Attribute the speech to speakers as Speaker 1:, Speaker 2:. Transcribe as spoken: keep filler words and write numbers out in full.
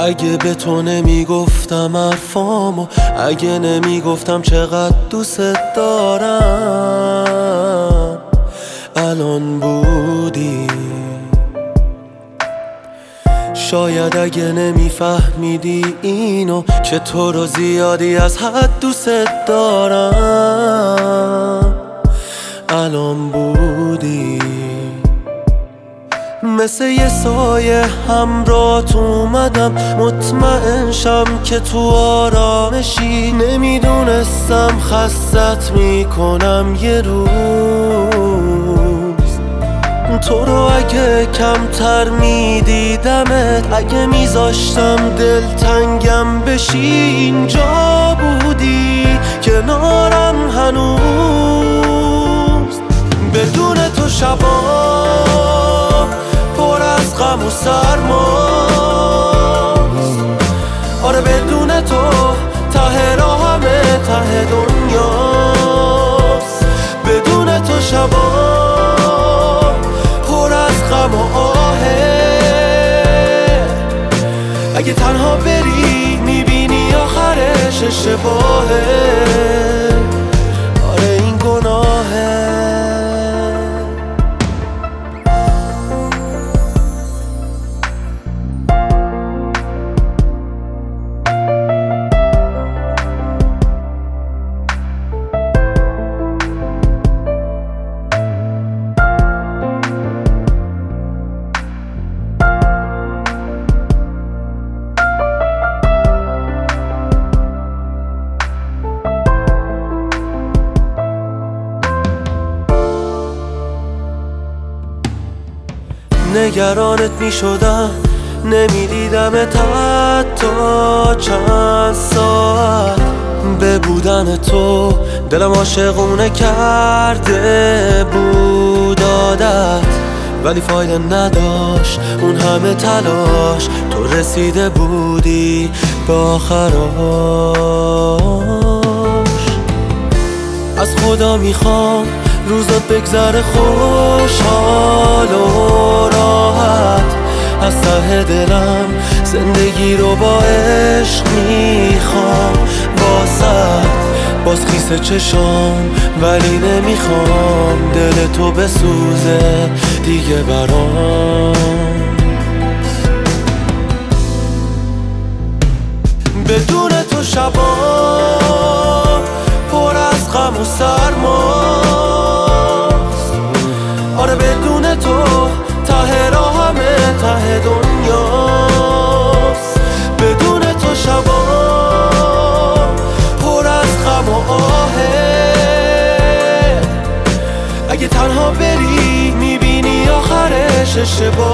Speaker 1: اگه به تو نمیگفتم حرفامو، اگه نمیگفتم چقدر دوست دارم، الان بودی. شاید اگه نمیفهمیدی اینو، که تو رو زیادی از حد دوست دارم، الان بودی. مثل یه سایه همراهت اومدم، مطمئن شم که تو آرامشی. نمیدونستم خستت میکنم یه روز. تو رو اگه کمتر میدیدمت، اگه میذاشتم دلتنگم بشی، اینجا بودی کنارم هنوز. بدون تو شبا پر از غم و سرماست. آره بدون تو ته راهمه، ته دنیاست. بدون تو شبا پر از غم و آهه. اگه تنها بری میبینی آخرش اشتباهه. آره این گناهه. نگرانت می شدم، نمیدیدمت حتی چند ساعت. به بودن تو دلم عاشقونه کرده بود عادت، ولی فایده نداشت اون همه تلاش. تو رسیده بودی به آخراش. از خدا میخوام روزات بگذره خوشحال و راحت. از ته دلم زندگی رو با عشق میخوام واسط. باز خیس چشام ولی نمیخوام دل تو بسوزه دیگه برام. بدون تو شبا پر از غم و سرماست. آره بدون تو ته راهمه، ته دنیاست. بدون تو شبا پر از غم و آهه. اگه تنها بری میبینی آخرش اشتباه.